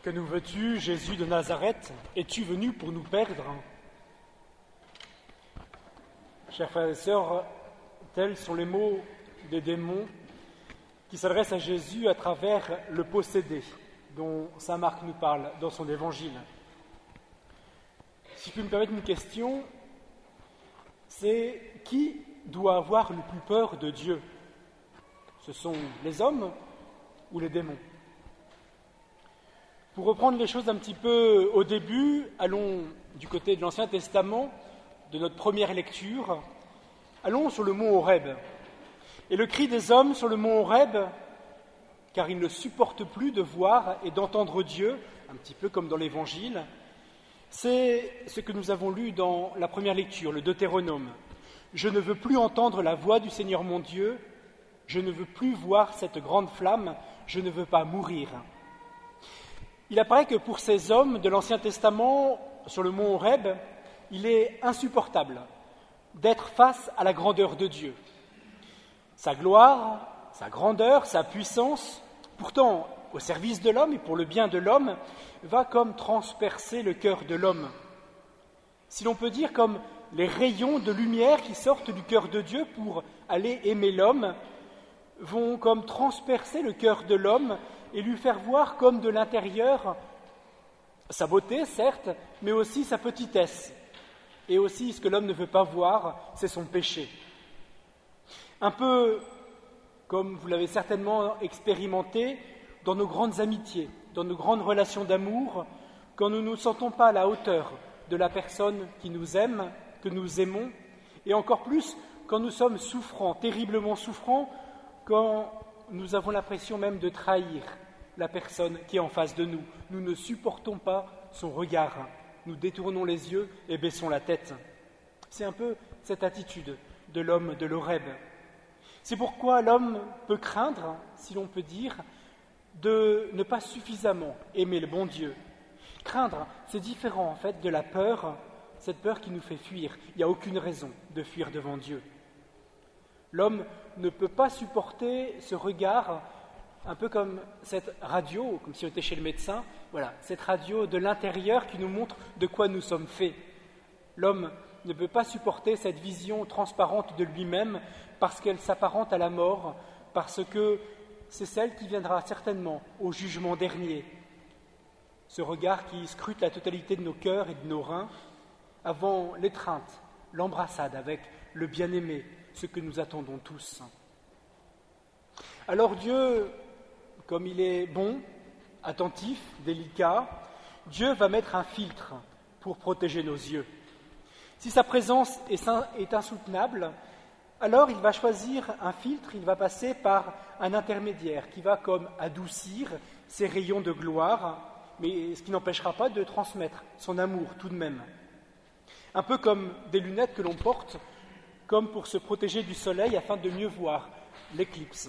Que nous veux-tu, Jésus de Nazareth? Es-tu venu pour nous perdre? Chers frères et sœurs, tels sont les mots des démons qui s'adressent à Jésus à travers le possédé dont saint Marc nous parle dans son évangile. Si je peux me permettre une question, c'est qui doit avoir le plus peur de Dieu? Ce sont les hommes ou les démons? Pour reprendre les choses un petit peu au début, allons du côté de l'Ancien Testament, de notre première lecture, allons sur le mont Horeb. Et le cri des hommes sur le mont Horeb, car ils ne supportent plus de voir et d'entendre Dieu, un petit peu comme dans l'Évangile, c'est ce que nous avons lu dans la première lecture, le Deutéronome. « Je ne veux plus entendre la voix du Seigneur mon Dieu, je ne veux plus voir cette grande flamme, je ne veux pas mourir. » Il apparaît que pour ces hommes de l'Ancien Testament, sur le mont Horeb, il est insupportable d'être face à la grandeur de Dieu. Sa gloire, sa grandeur, sa puissance, pourtant au service de l'homme et pour le bien de l'homme, va comme transpercer le cœur de l'homme. Si l'on peut dire comme les rayons de lumière qui sortent du cœur de Dieu pour aller aimer l'homme, vont comme transpercer le cœur de l'homme et lui faire voir comme de l'intérieur sa beauté, certes, mais aussi sa petitesse. Et aussi, ce que l'homme ne veut pas voir, c'est son péché. Un peu comme vous l'avez certainement expérimenté dans nos grandes amitiés, dans nos grandes relations d'amour, quand nous ne nous sentons pas à la hauteur de la personne qui nous aime, que nous aimons, et encore plus quand nous sommes souffrants, terriblement souffrants, quand nous avons l'impression même de trahir la personne qui est en face de nous. Nous ne supportons pas son regard. Nous détournons les yeux et baissons la tête. C'est un peu cette attitude de l'homme de l'Horeb. C'est pourquoi l'homme peut craindre, si l'on peut dire, de ne pas suffisamment aimer le bon Dieu. Craindre, c'est différent en fait de la peur, cette peur qui nous fait fuir. Il n'y a aucune raison de fuir devant Dieu. L'homme ne peut pas supporter ce regard, un peu comme cette radio, comme si on était chez le médecin, voilà, cette radio de l'intérieur qui nous montre de quoi nous sommes faits. L'homme ne peut pas supporter cette vision transparente de lui-même parce qu'elle s'apparente à la mort, parce que c'est celle qui viendra certainement au jugement dernier. Ce regard qui scrute la totalité de nos cœurs et de nos reins avant l'étreinte, l'embrassade avec le bien-aimé, ce que nous attendons tous. Alors Dieu, comme il est bon, attentif, délicat, Dieu va mettre un filtre pour protéger nos yeux. Si sa présence est insoutenable, alors il va choisir un filtre, il va passer par un intermédiaire qui va comme adoucir ses rayons de gloire, mais ce qui n'empêchera pas de transmettre son amour tout de même. Un peu comme des lunettes que l'on porte, comme pour se protéger du soleil afin de mieux voir l'éclipse.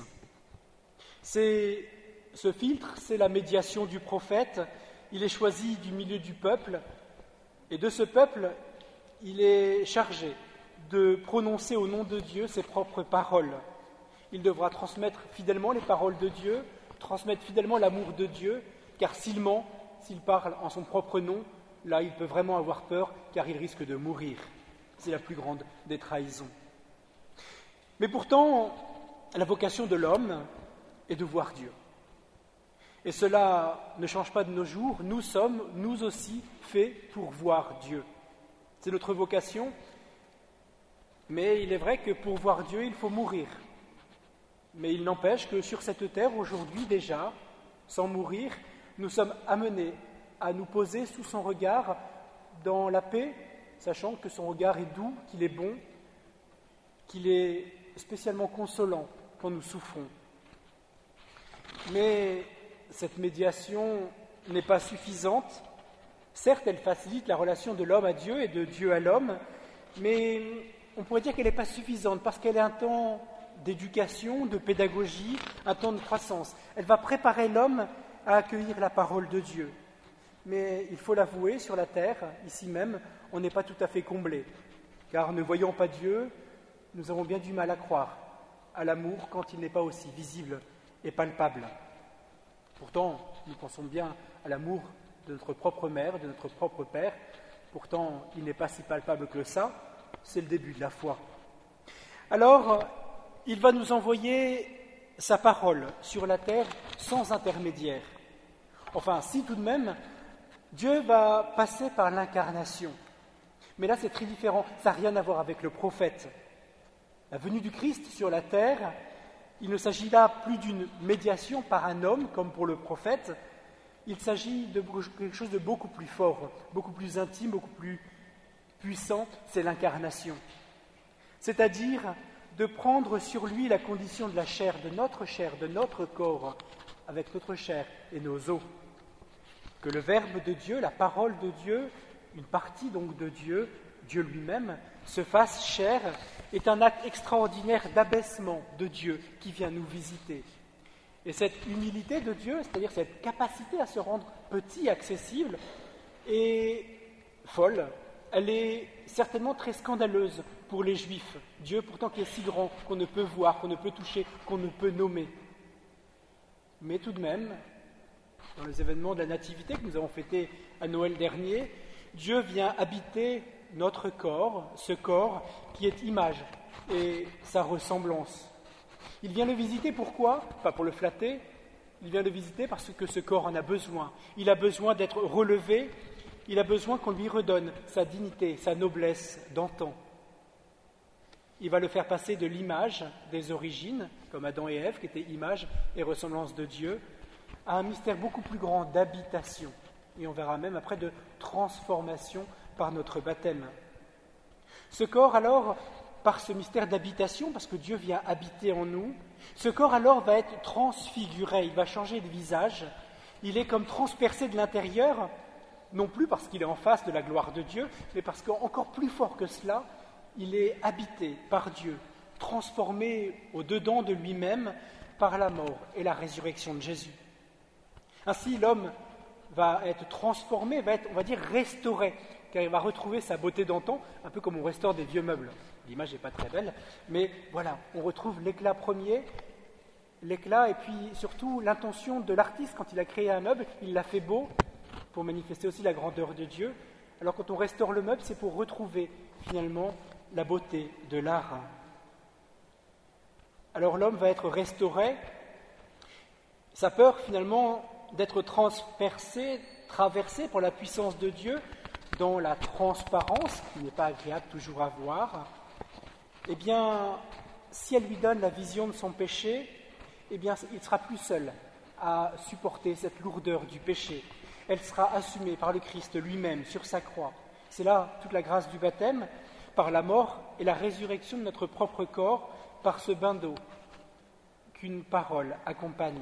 Ce filtre, c'est la médiation du prophète. Il est choisi du milieu du peuple, et de ce peuple, il est chargé de prononcer au nom de Dieu ses propres paroles. Il devra transmettre fidèlement les paroles de Dieu, transmettre fidèlement l'amour de Dieu, car s'il ment, s'il parle en son propre nom, là il peut vraiment avoir peur, car il risque de mourir. C'est la plus grande des trahisons. Mais pourtant, la vocation de l'homme est de voir Dieu. Et cela ne change pas de nos jours, nous sommes, nous aussi, faits pour voir Dieu. C'est notre vocation, mais il est vrai que pour voir Dieu, il faut mourir. Mais il n'empêche que sur cette terre, aujourd'hui déjà, sans mourir, nous sommes amenés à nous poser sous son regard dans la paix, sachant que son regard est doux, qu'il est bon, qu'il est spécialement consolant quand nous souffrons. Mais cette médiation n'est pas suffisante. Certes, elle facilite la relation de l'homme à Dieu et de Dieu à l'homme, mais on pourrait dire qu'elle n'est pas suffisante parce qu'elle est un temps d'éducation, de pédagogie, un temps de croissance. Elle va préparer l'homme à accueillir la parole de Dieu. Mais il faut l'avouer, sur la terre, ici même, on n'est pas tout à fait comblé, car ne voyant pas Dieu, nous avons bien du mal à croire à l'amour quand il n'est pas aussi visible et palpable. Pourtant, Nous pensons bien à l'amour de notre propre mère, de notre propre père. Pourtant, il n'est pas si palpable que ça. C'est le début de la foi. Alors, il va nous envoyer sa parole sur la terre sans intermédiaire. Enfin, si tout de même, Dieu va passer par l'incarnation. Mais là, c'est très différent. Ça n'a rien à voir avec le prophète. La venue du Christ sur la terre, il ne s'agit là plus d'une médiation par un homme, comme pour le prophète. Il s'agit de quelque chose de beaucoup plus fort, beaucoup plus intime, beaucoup plus puissant. C'est l'incarnation. C'est-à-dire de prendre sur lui la condition de la chair, de notre corps, avec notre chair et nos os. Que le Verbe de Dieu, la parole de Dieu, une partie donc de Dieu, Dieu lui-même, se fasse chair, est un acte extraordinaire d'abaissement de Dieu qui vient nous visiter. Et cette humilité de Dieu, c'est-à-dire cette capacité à se rendre petit, accessible, est folle. Elle est certainement très scandaleuse pour les Juifs. Dieu pourtant qui est si grand qu'on ne peut voir, qu'on ne peut toucher, qu'on ne peut nommer. Mais tout de même, dans les événements de la Nativité que nous avons fêtés à Noël dernier, Dieu vient habiter notre corps, ce corps qui est image et sa ressemblance. Il vient le visiter pourquoi ? Pas pour le flatter, il vient le visiter parce que ce corps en a besoin. Il a besoin d'être relevé, il a besoin qu'on lui redonne sa dignité, sa noblesse d'antan. Il va le faire passer de l'image des origines, comme Adam et Ève, qui étaient image et ressemblance de Dieu, à un mystère beaucoup plus grand d'habitation. Et on verra même après de transformation par notre baptême. Ce corps alors, par ce mystère d'habitation, parce que Dieu vient habiter en nous, ce corps alors va être transfiguré, il va changer de visage, il est comme transpercé de l'intérieur, non plus parce qu'il est en face de la gloire de Dieu, mais parce qu'encore plus fort que cela, il est habité par Dieu, transformé au-dedans de lui-même par la mort et la résurrection de Jésus. Ainsi, l'homme va être transformé, va être, on va dire, restauré, car il va retrouver sa beauté d'antan, un peu comme on restaure des vieux meubles. L'image n'est pas très belle, mais voilà, on retrouve l'éclat premier, l'éclat et puis surtout l'intention de l'artiste quand il a créé un meuble, il l'a fait beau pour manifester aussi la grandeur de Dieu. Alors quand on restaure le meuble, c'est pour retrouver finalement la beauté de l'art. Alors l'homme va être restauré, sa peur finalement d'être transpercé, traversé par la puissance de Dieu dans la transparence, qui n'est pas agréable toujours à voir, eh bien, si elle lui donne la vision de son péché, eh bien, il sera plus seul à supporter cette lourdeur du péché. Elle sera assumée par le Christ lui-même sur sa croix. C'est là toute la grâce du baptême, par la mort et la résurrection de notre propre corps, par ce bain d'eau qu'une parole accompagne.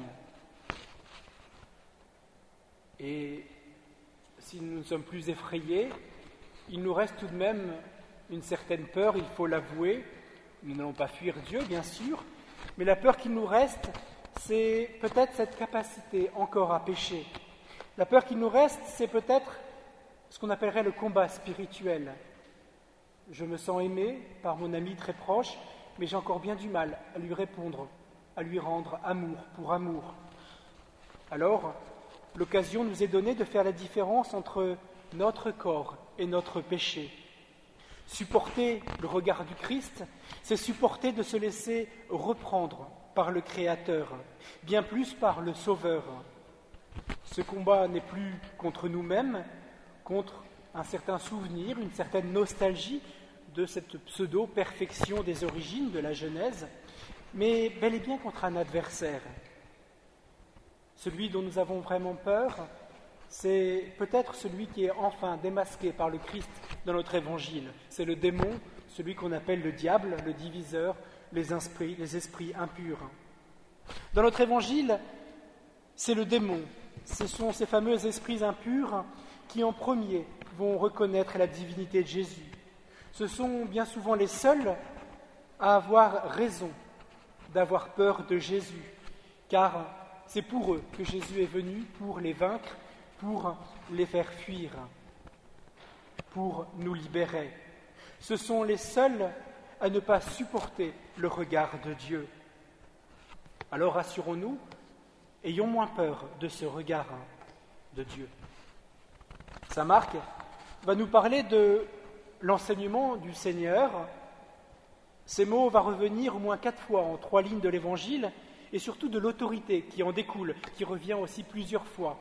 Et si nous ne sommes plus effrayés, il nous reste tout de même une certaine peur, il faut l'avouer. Nous n'allons pas fuir Dieu, bien sûr, mais la peur qu'il nous reste, c'est peut-être cette capacité encore à pécher. La peur qu'il nous reste, c'est peut-être ce qu'on appellerait le combat spirituel. Je me sens aimé par mon ami très proche, mais j'ai encore bien du mal à lui répondre, à lui rendre amour pour amour. Alors, l'occasion nous est donnée de faire la différence entre notre corps et notre péché. Supporter le regard du Christ, c'est supporter de se laisser reprendre par le Créateur, bien plus par le Sauveur. Ce combat n'est plus contre nous-mêmes, contre un certain souvenir, une certaine nostalgie de cette pseudo-perfection des origines de la Genèse, mais bel et bien contre un adversaire. Celui dont nous avons vraiment peur, c'est peut-être celui qui est enfin démasqué par le Christ dans notre évangile. C'est le démon, celui qu'on appelle le diable, le diviseur, les esprits impurs. Dans notre évangile, c'est le démon. Ce sont ces fameux esprits impurs qui en premier vont reconnaître la divinité de Jésus. Ce sont bien souvent les seuls à avoir raison d'avoir peur de Jésus, car c'est pour eux que Jésus est venu, pour les vaincre, pour les faire fuir, pour nous libérer. Ce sont les seuls à ne pas supporter le regard de Dieu. Alors rassurons-nous ayons moins peur de ce regard de Dieu. Saint Marc va nous parler de l'enseignement du Seigneur. Ces mots vont revenir au moins 4 fois en 3 lignes de l'Évangile, et surtout de l'autorité qui en découle, qui revient aussi plusieurs fois.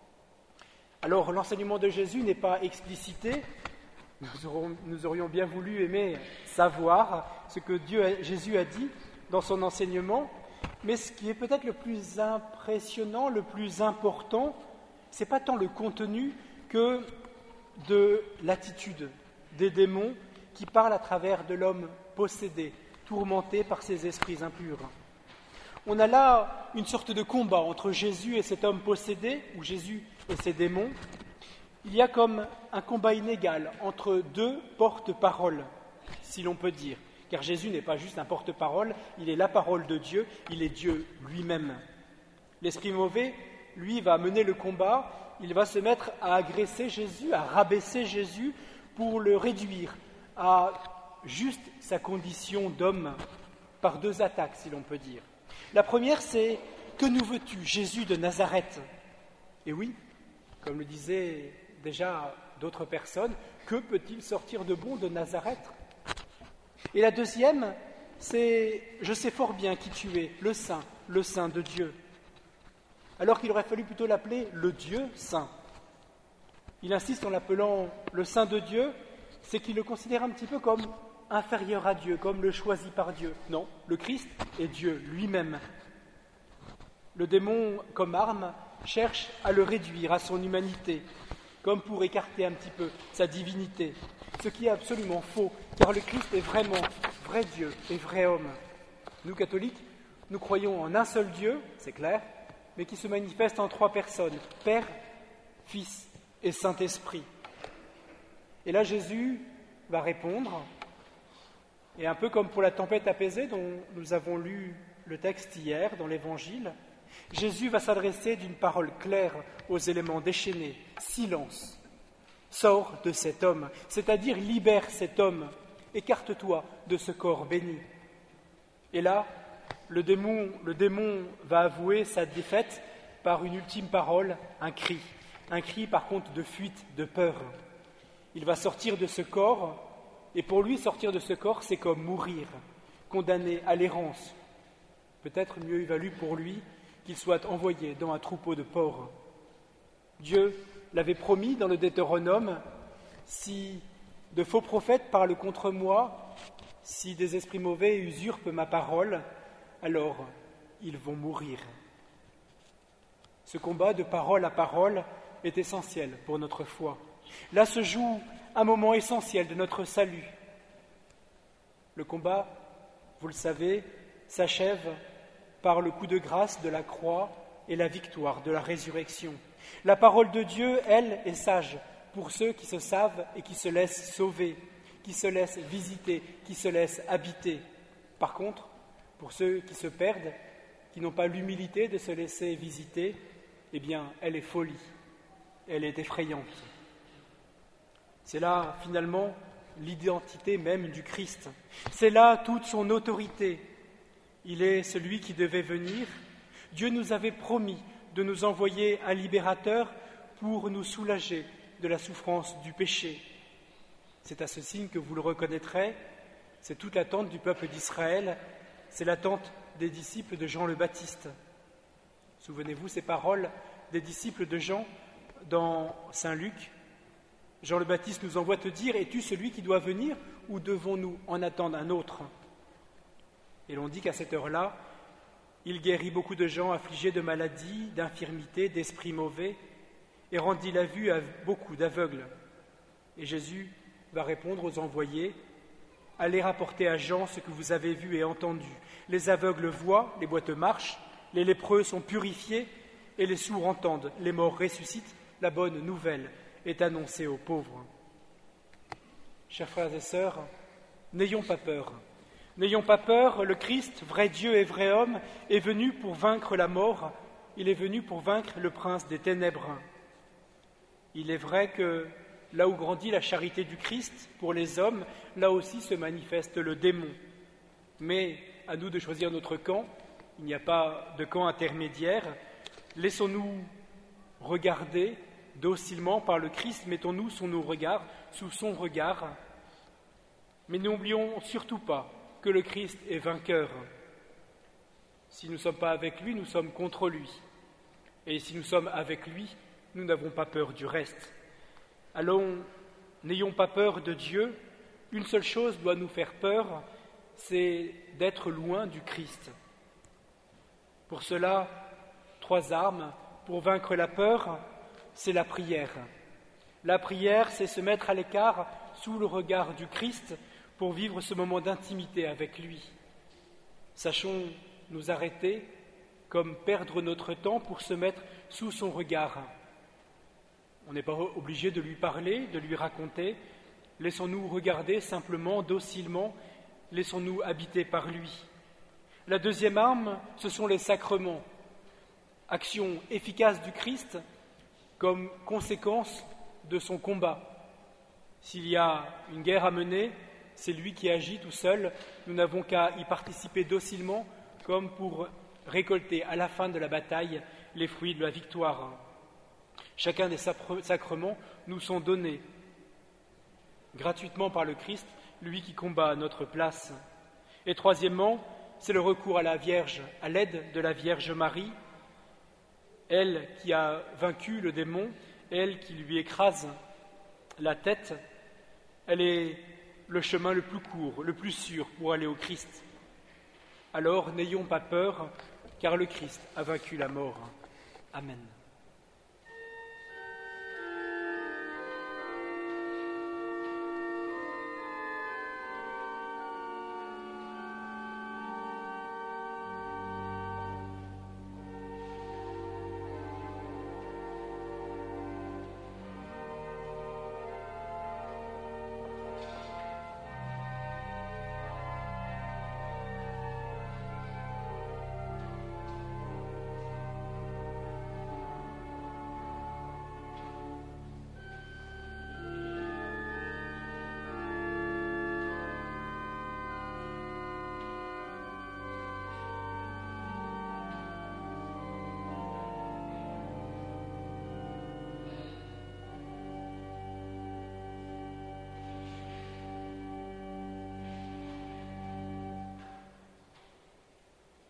Alors l'enseignement de Jésus n'est pas explicité, nous aurions bien voulu aimer savoir ce que Jésus a dit dans son enseignement, mais ce qui est peut-être le plus impressionnant, le plus important, ce n'est pas tant le contenu que de l'attitude des démons qui parlent à travers de l'homme possédé, tourmenté par ses esprits impurs. On a là une sorte de combat entre Jésus et cet homme possédé, ou Jésus et ses démons. Il y a comme un combat inégal entre 2 porte-paroles, si l'on peut dire. Car Jésus n'est pas juste un porte-parole, il est la parole de Dieu, il est Dieu lui-même. L'esprit mauvais, lui, va mener le combat, il va se mettre à agresser Jésus, à rabaisser Jésus pour le réduire à juste sa condition d'homme par 2 attaques, si l'on peut dire. La première, c'est « Que nous veux-tu, Jésus de Nazareth ?» Et oui, comme le disaient déjà d'autres personnes, que peut-il sortir de bon de Nazareth ? Et la deuxième, c'est « Je sais fort bien qui tu es, le Saint de Dieu », alors qu'il aurait fallu plutôt l'appeler le Dieu Saint. Il insiste en l'appelant le Saint de Dieu, c'est qu'il le considère un petit peu comme inférieur à Dieu, comme le choisi par Dieu. Non, le Christ est Dieu lui-même. Le démon, comme arme, cherche à le réduire à son humanité, comme pour écarter un petit peu sa divinité, ce qui est absolument faux, car le Christ est vraiment vrai Dieu et vrai homme. Nous, catholiques, nous croyons en un seul Dieu, c'est clair, mais qui se manifeste en 3 personnes, Père, Fils et Saint-Esprit. Et là, Jésus va répondre, et un peu comme pour la tempête apaisée dont nous avons lu le texte hier dans l'Évangile, Jésus va s'adresser d'une parole claire aux éléments déchaînés. Silence, sors de cet homme, c'est-à-dire libère cet homme, écarte-toi de ce corps béni. Et là, le démon va avouer sa défaite par une ultime parole, un cri par contre de fuite, de peur. Il va sortir de ce corps, et pour lui, sortir de ce corps, c'est comme mourir, condamné à l'errance. Peut-être mieux il valut pour lui qu'il soit envoyé dans un troupeau de porcs. Dieu l'avait promis dans le Deutéronome, si de faux prophètes parlent contre moi, si des esprits mauvais usurpent ma parole, alors ils vont mourir. Ce combat de parole à parole est essentiel pour notre foi. Là se joue un moment essentiel de notre salut. Le combat, vous le savez, s'achève par le coup de grâce de la croix et la victoire de la résurrection. La parole de Dieu, elle, est sage pour ceux qui se savent et qui se laissent sauver, qui se laissent visiter, qui se laissent habiter. Par contre, pour ceux qui se perdent, qui n'ont pas l'humilité de se laisser visiter, eh bien, elle est folie, elle est effrayante. C'est là, finalement, l'identité même du Christ. C'est là toute son autorité. Il est celui qui devait venir. Dieu nous avait promis de nous envoyer un libérateur pour nous soulager de la souffrance du péché. C'est à ce signe que vous le reconnaîtrez, c'est toute l'attente du peuple d'Israël, c'est l'attente des disciples de Jean le Baptiste. Souvenez-vous ces paroles des disciples de Jean dans Saint Luc. Jean le Baptiste nous envoie te dire « Es-tu celui qui doit venir ou devons-nous en attendre un autre ?» Et l'on dit qu'à cette heure-là, il guérit beaucoup de gens affligés de maladies, d'infirmités, d'esprits mauvais, et rendit la vue à beaucoup d'aveugles. Et Jésus va répondre aux envoyés « Allez rapporter à Jean ce que vous avez vu et entendu. Les aveugles voient, les boiteux marchent, les lépreux sont purifiés, et les sourds entendent, les morts ressuscitent. La bonne nouvelle est annoncée aux pauvres. » Chers frères et sœurs, n'ayons pas peur. N'ayons pas peur, le Christ, vrai Dieu et vrai homme, est venu pour vaincre la mort, il est venu pour vaincre le prince des ténèbres. Il est vrai que là où grandit la charité du Christ pour les hommes, là aussi se manifeste le démon. Mais à nous de choisir notre camp, il n'y a pas de camp intermédiaire. Laissons-nous regarder docilement par le Christ, mettons-nous sous son regard, mais n'oublions surtout pas que le Christ est vainqueur. Si nous ne sommes pas avec lui, nous sommes contre lui. Et si nous sommes avec lui, nous n'avons pas peur du reste. Allons, n'ayons pas peur de Dieu. Une seule chose doit nous faire peur, c'est d'être loin du Christ. Pour cela, 3 armes pour vaincre la peur, c'est la prière. La prière, c'est se mettre à l'écart sous le regard du Christ pour vivre ce moment d'intimité avec lui. Sachons nous arrêter, comme perdre notre temps pour se mettre sous son regard. On n'est pas obligé de lui parler, de lui raconter. Laissons-nous regarder simplement, docilement, laissons-nous habiter par lui. La deuxième arme, ce sont les sacrements. Action efficace du Christ comme conséquence de son combat. S'il y a une guerre à mener, c'est lui qui agit tout seul. Nous n'avons qu'à y participer docilement comme pour récolter à la fin de la bataille les fruits de la victoire. Chacun des sacrements nous sont donnés gratuitement par le Christ, lui qui combat à notre place. Et troisièmement, c'est le recours à la Vierge, à l'aide de la Vierge Marie, elle qui a vaincu le démon, elle qui lui écrase la tête, elle est le chemin le plus court, le plus sûr pour aller au Christ. Alors n'ayons pas peur, car le Christ a vaincu la mort. Amen.